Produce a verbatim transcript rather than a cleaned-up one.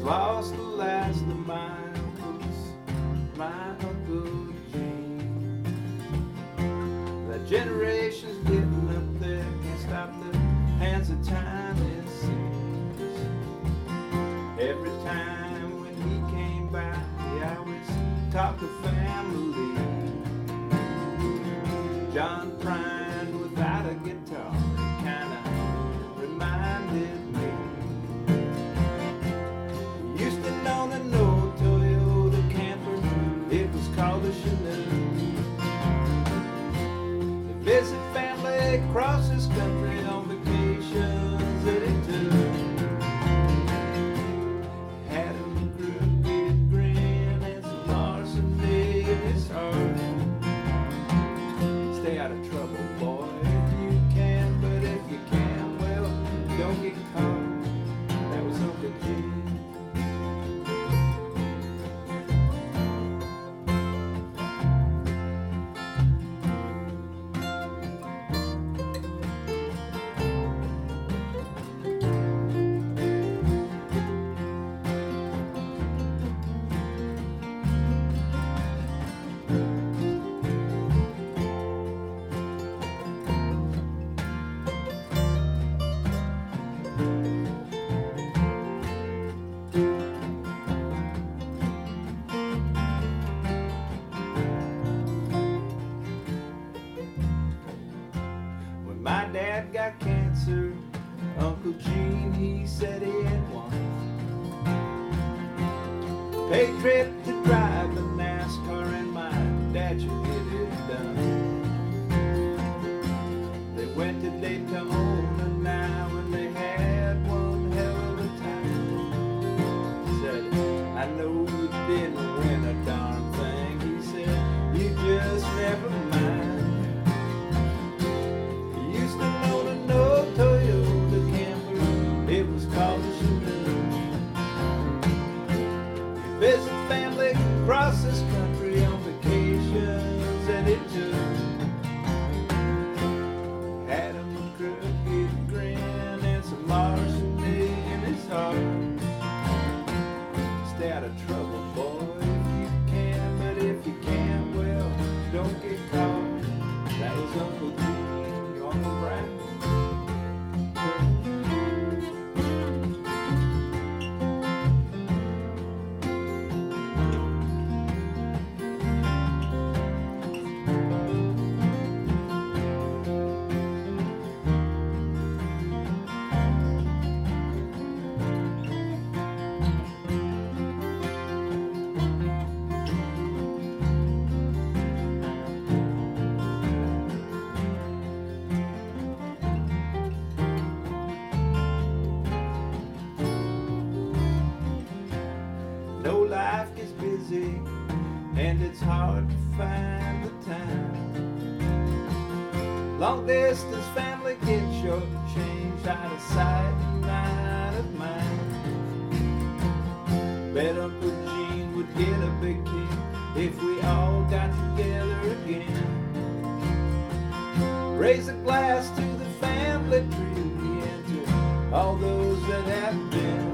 lost the last of my uncles, my Uncle Gene. The generations getting up there can't stop the hands of time, it seems. Every time when he came by, he always talked of family. John Prine without a guitar, it kinda reminded me. He used to own an old Toyota camper, it was called a Chinook. He visit family across this country on vacations that he took. Had a crooked grin and some larceny in his heart. Stay out of trouble, boy, if you can, but if you can't, well, don't get caught. That was Uncle Gene. My dad got cancer, Uncle Gene, he said he had one. Paid trip to drive the NASCAR and my dad should get it done. They went to Daytona now and they had one hell of a time. He said, I know you didn't win a darn thing. He said, you just never mind. Visit family across this country on vacations that it took. Had him a crooked grin and some larceny in his heart. Stay out of trouble, boy, if you can, but if you can't, well, don't get caught. That was Uncle Gene, your Uncle Brian. No, life gets busy and it's hard to find the time. Long distance family gets short-changed, out of sight and out of mind. Bet Uncle Gene would get a big kick if we all got together again. Raise a glass to the family tree and to all those that have been.